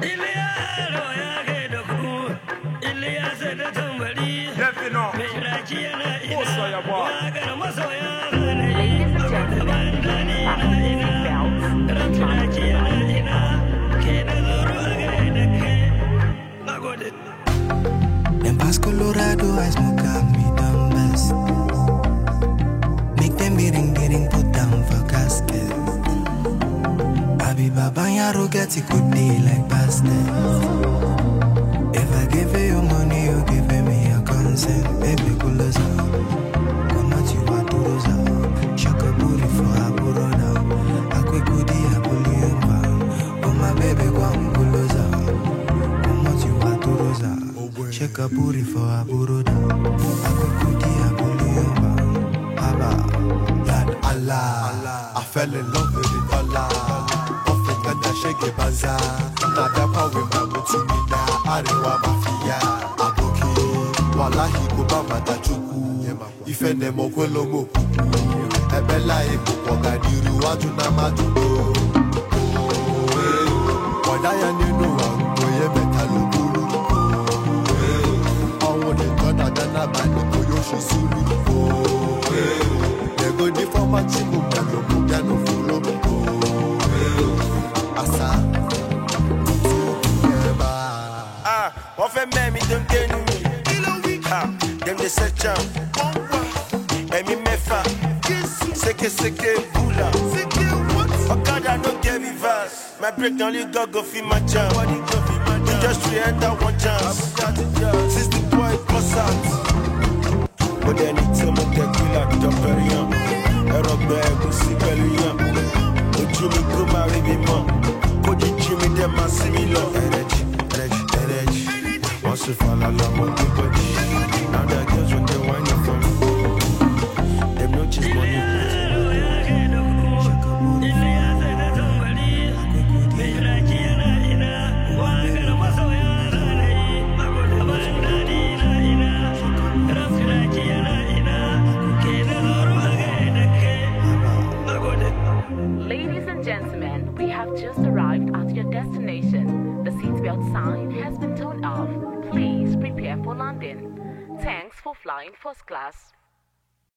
Them past Colorado, I smoke up me dumb best. Make them getting put down for casket. I be Baba Yaro get it good day like bastard. If I give you money, you give me your consent. Baby, cool as out. Come at you, I do those out. Shaka booty for a burro now. I quick goodie, I pull you down. Oh, my baby, come pull us out. Come at you, I do those out. Shake a booty for a burro down. I quick goodie, I pull you down. Lord Allah, I fell in love with the dollar. Often when I shake a bazaar, now that power will to me now. Arewa mafia, aboki, wallahi kubama tachuku. Ifende mokwelo moku, ebela ebo kwagadiru watu na majudo. Wadaya ninu wangu ye metalubulu. Awo de gona dana bani koyoshi sulu. They go di for my chimu piano follow me. Asa. One for me, don't get me. Them they search out. And me mefa. Seke bula. Okada no get reverse. My break only go feel my jam. Industry enter one chance. Since the boy bust out. But then it's a mock tequila, Dopperian. A rock bag, see Bellian. But Jimmy go marry me, mom. Could you Jimmy them a similar energy? Once you fall along with the body, now that girls when they whine you from them no chase money. Ladies and gentlemen, we have just arrived at your destination. The seatbelt sign has been turned off. Please prepare for landing. Thanks for flying first class.